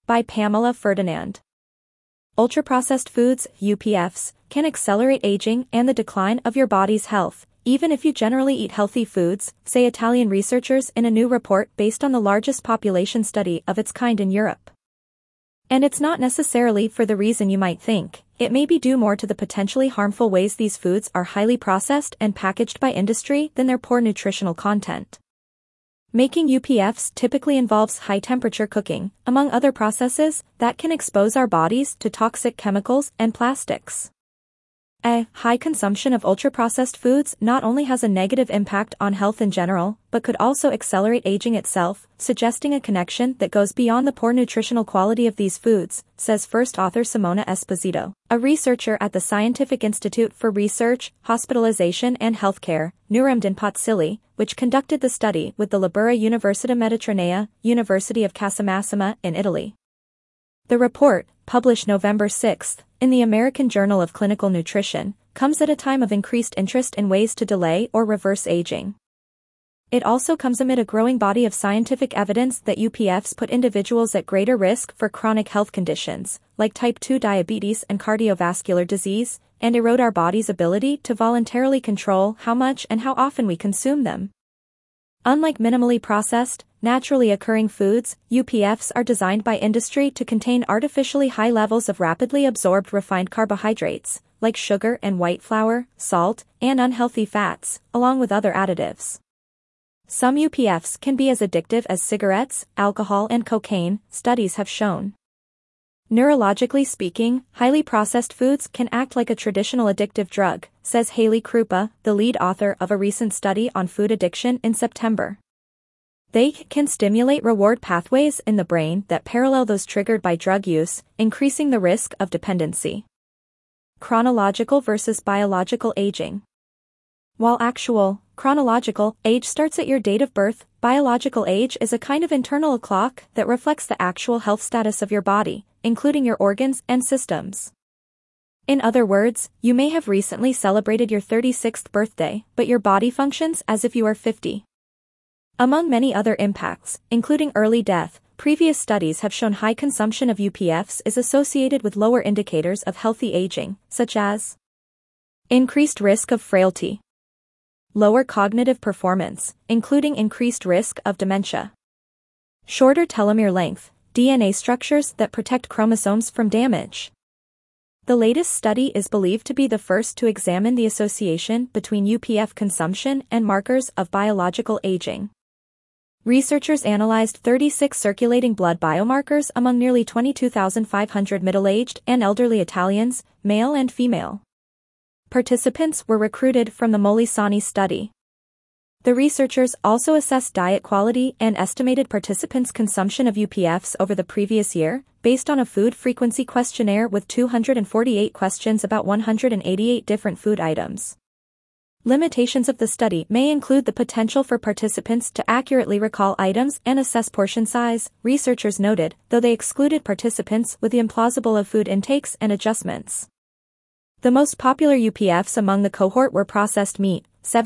by Pamela Ferdinand. Ultraprocessed foods, UPFs, can accelerate aging and the decline of your body's health, even if you generally eat healthy foods, say Italian researchers in a new report based on the largest population study of its kind in Europe. And it's not necessarily for the reason you might think. It may be due more to the potentially harmful ways these foods are highly processed and packaged by industry than their poor nutritional content. Making UPFs typically involves high-temperature cooking, among other processes, that can expose our bodies to toxic chemicals and plastics. A high consumption of ultra-processed foods not only has a negative impact on health in general, but could also accelerate aging itself, suggesting a connection that goes beyond the poor nutritional quality of these foods, says first author Simona Esposito, a researcher at the Scientific Institute for Research, Hospitalization and Healthcare, NUREMD in Pozzilli, which conducted the study with the Libera Università Mediterranea, University of Casamassima in Italy. The report, published November 6, in the American Journal of Clinical Nutrition, comes at a time of increased interest in ways to delay or reverse aging. It also comes amid a growing body of scientific evidence that UPFs put individuals at greater risk for chronic health conditions, like type 2 diabetes and cardiovascular disease, and erode our body's ability to voluntarily control how much and how often we consume them. Unlike minimally processed, naturally occurring foods, UPFs are designed by industry to contain artificially high levels of rapidly absorbed refined carbohydrates, like sugar and white flour, salt, and unhealthy fats, along with other additives. Some UPFs can be as addictive as cigarettes, alcohol, and cocaine, studies have shown. Neurologically speaking, highly processed foods can act like a traditional addictive drug, says Haley Krupa, the lead author of a recent study on food addiction in September. They can stimulate reward pathways in the brain that parallel those triggered by drug use, increasing the risk of dependency. Chronological versus biological aging. While chronological age starts at your date of birth, biological age is a kind of internal clock that reflects the actual health status of your body, including your organs and systems. In other words, you may have recently celebrated your 36th birthday, but your body functions as if you are 50. Among many other impacts, including early death, previous studies have shown high consumption of UPFs is associated with lower indicators of healthy aging, such as increased risk of frailty, lower cognitive performance, including increased risk of dementia, shorter telomere length, DNA structures that protect chromosomes from damage. The latest study is believed to be the first to examine the association between UPF consumption and markers of biological aging. Researchers analyzed 36 circulating blood biomarkers among nearly 22,500 middle-aged and elderly Italians, male and female. Participants were recruited from the Molisani study. The researchers also assessed diet quality and estimated participants' consumption of UPFs over the previous year, based on a food frequency questionnaire with 248 questions about 188 different food items. Limitations of the study may include the potential for participants to accurately recall items and assess portion size, researchers noted, though they excluded participants with the implausible of food intakes and adjustments. The most popular UPFs among the cohort were processed meat,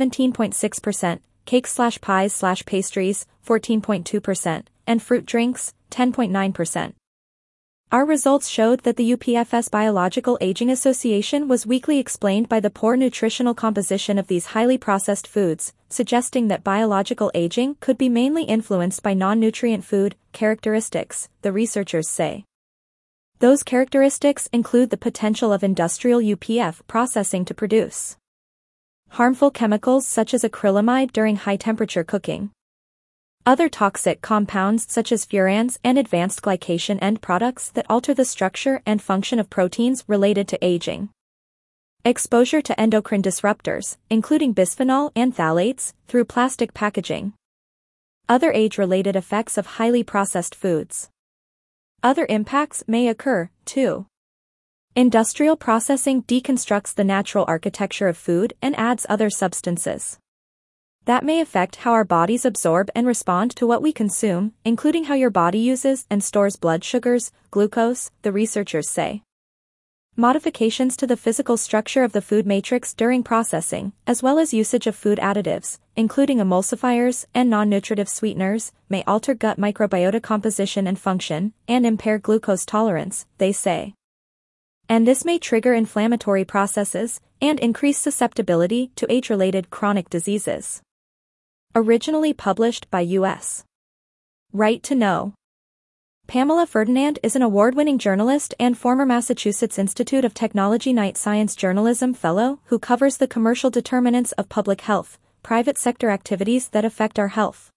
17.6%, cakes/pies/pastries, 14.2%, and fruit drinks, 10.9%. Our results showed that the UPFS biological aging association was weakly explained by the poor nutritional composition of these highly processed foods, suggesting that biological aging could be mainly influenced by non-nutrient food characteristics, the researchers say. Those characteristics include the potential of industrial UPF processing to produce harmful chemicals such as acrylamide during high-temperature cooking, other toxic compounds such as furans and advanced glycation end products that alter the structure and function of proteins related to aging, exposure to endocrine disruptors, including bisphenol and phthalates, through plastic packaging, other age-related effects of highly processed foods. Other impacts may occur, too. Industrial processing deconstructs the natural architecture of food and adds other substances that may affect how our bodies absorb and respond to what we consume, including how your body uses and stores blood sugars, glucose, the researchers say. Modifications to the physical structure of the food matrix during processing, as well as usage of food additives, including emulsifiers and non-nutritive sweeteners, may alter gut microbiota composition and function, and impair glucose tolerance, they say. And this may trigger inflammatory processes and increase susceptibility to age-related chronic diseases. Originally published by U.S. Right to Know. Pamela Ferdinand is an award-winning journalist and former Massachusetts Institute of Technology Knight Science Journalism Fellow who covers the commercial determinants of public health, private sector activities that affect our health.